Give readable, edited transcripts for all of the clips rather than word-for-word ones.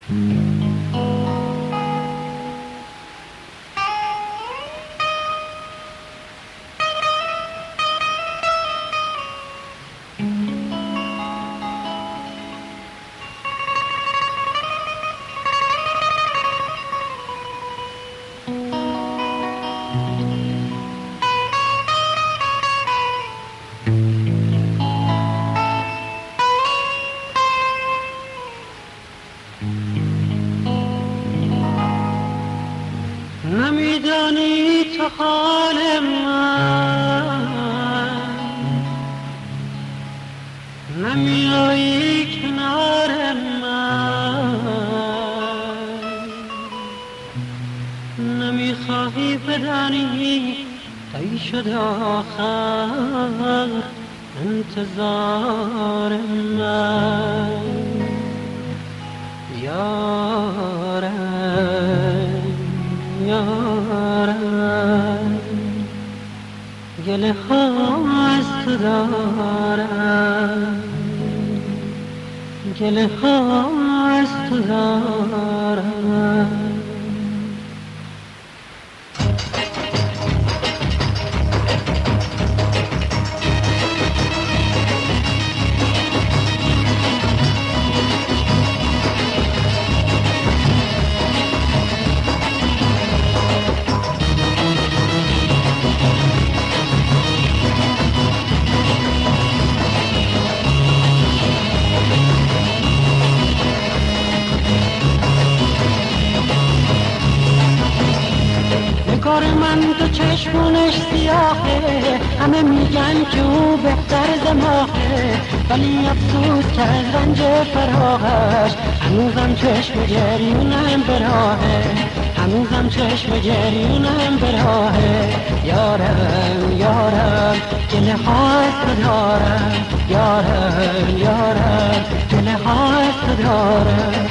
نمیدانی تو حال من، نمیایی کنار من، نمیخواهی بدانی طی شده آخر انتظار من. یارم یارم گله ها از تو دارم، گله ها از تو دارم. کار من تو چشمونش سیاهه، همه میگن که او بهتر ز ماهه، ولی افسوس که از رنج فراغش هنوزم چشم گریونم به راهه، هنوزم چشم گریونم به راهه. یارم یارم گله ها از تو دارم، یارم یارم گله ها از تو دارم.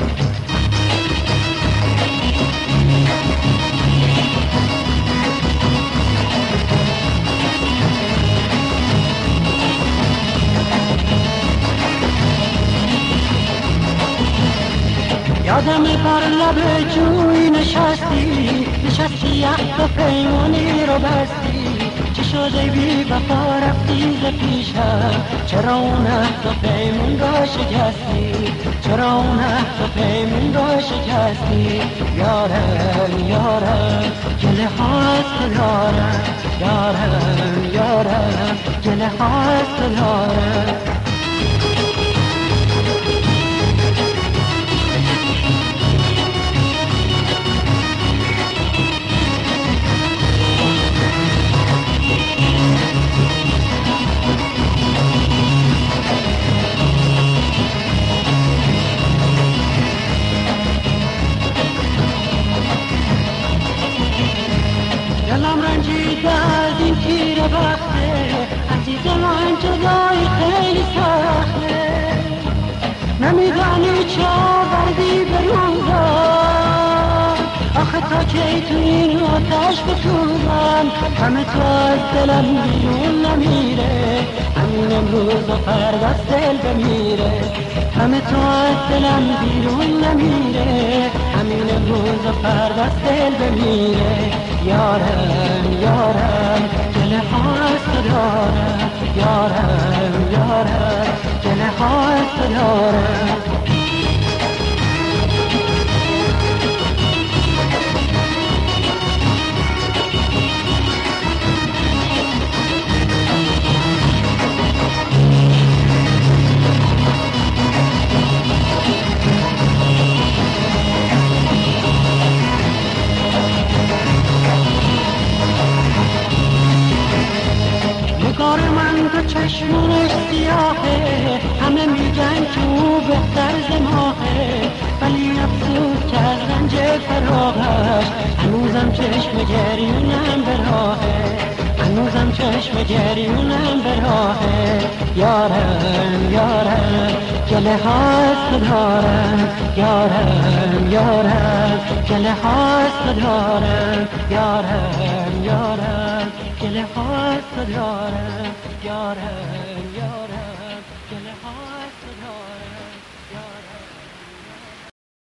یادم بر لب جوی نشستی، نشستی یخت و پیمانی رو بستی، چه شده بی وفا رفتی ز پیشم، چرا اون عهد و پیمون رو شکستی، چرا اون عهد و پیمون رو شکستی. یارم یارم گله ها از تو دارم، یارم یارم گله ها از تو دارم. دلم رنجیده از این تیر بخته، عزیز من جدایی خیلی سخته، نمیدانی چه آوردی به روزم، آخه تا کی تو این آتش بسوزم، همه تو از دلم بیرون نمیره، همین امروز و فردا از دل بمیره، همه تو از دلم بیرون نمیره، همین امروز و فردا از دل بمیره. یارم یارم گله ها از تو دارم، یارم یارم گله ها از تو دارم. نگار من تو چشمونش سیاهه، همه میگن که او بهتر ز ماهه، ولی افسوس که از رنج فراغش هنوزم چشم گریونم به راهه، هنوزم چشم گریونم به راهه. یارم یارم گله ها از تو دارم، یارم یارم گله ها از تو دارم، یارم یارم گله ها از تو دارم، یارم